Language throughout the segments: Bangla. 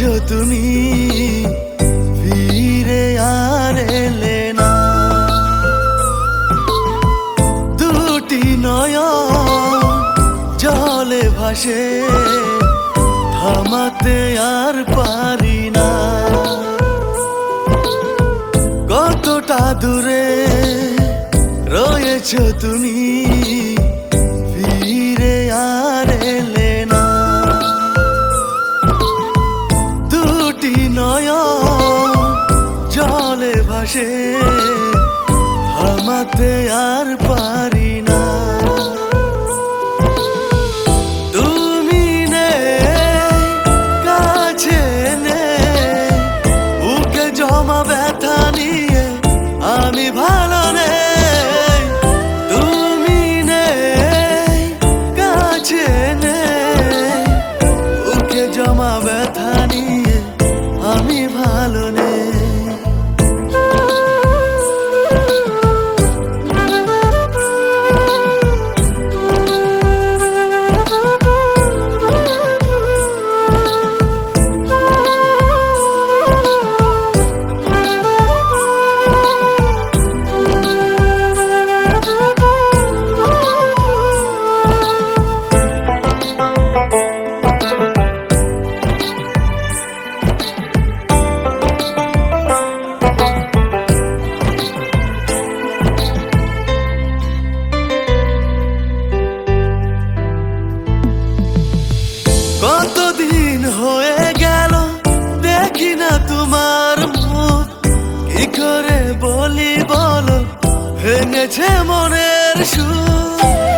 রয়েছো তুমি, ফিরে আর এলে না। দুটি নয়ন জলে ভাসে, থামাতে আর পারি না। কতটা দূরে রয়েছো তুমি, ফিরে আর এলে না। দুটি নয়ন জলে ভাসে, থামাতে আর পারি না। তুমি নেই কাছে, নেই বুকে জমা ব্যথা নিয়ে আমি ভালো নেই। তুমি নেই কাছে, নেই বুকে জমা ব্যথা নিয়ে আমি ভালো নেই। কতদিন হয়ে গেল দেখি না তোমার মুখ, কি করে বলি বলো, ভেঙেছে মনের সুর।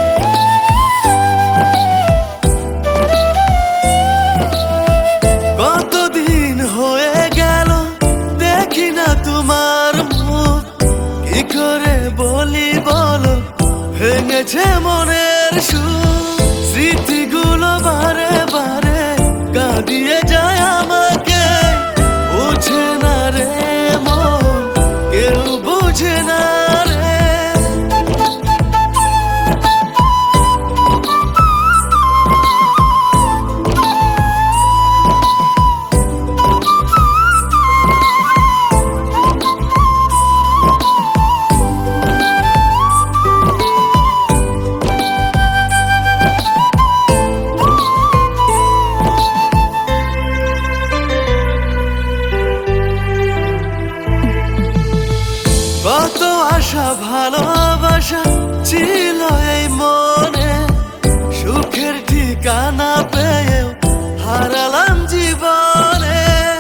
কতদিন হয়ে গেল দেখি না তোমার মুখ, কি করে বলি বলো, ভেঙেছে মনের সুর। স্মৃতিগুলো বারে বারে কাঁদিয়ে যায় আমাকে, বুঝে না রে মন, কেউ বুঝে না রে। কত আশা ভালোবাসা ছিল এই মনে, সুখের ঠিকানা পেয়েও হারালাম জীবনে।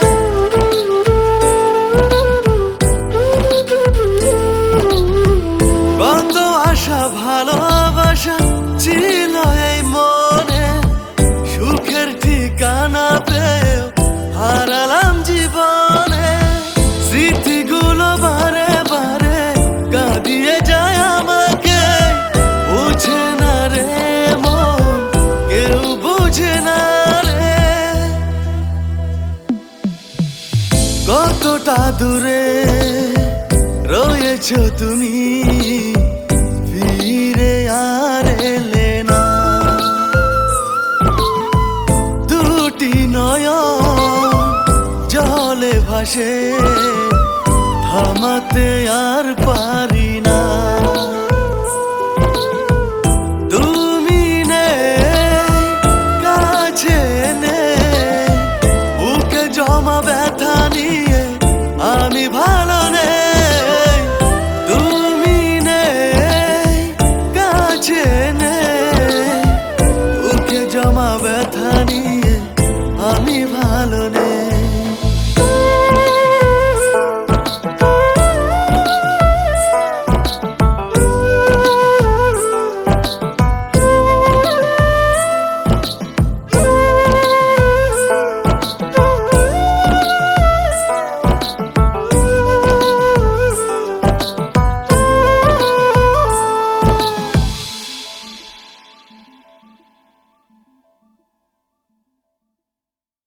কত আশা ভালোবাসা ছিল এই মনে, সুখের ঠিকানা পেয়েও হারালাম জীবনে। স্মৃতিগুলো বারে বারে কাঁদিয়ে যায় আমাকে, বুঝে না রে মন, কেউ বুঝে না রে। কতটা দূরে রয়েছো তুমি, ফিরে আর এলে না। দুটি নয়ন জলে ভাসে, থামাতে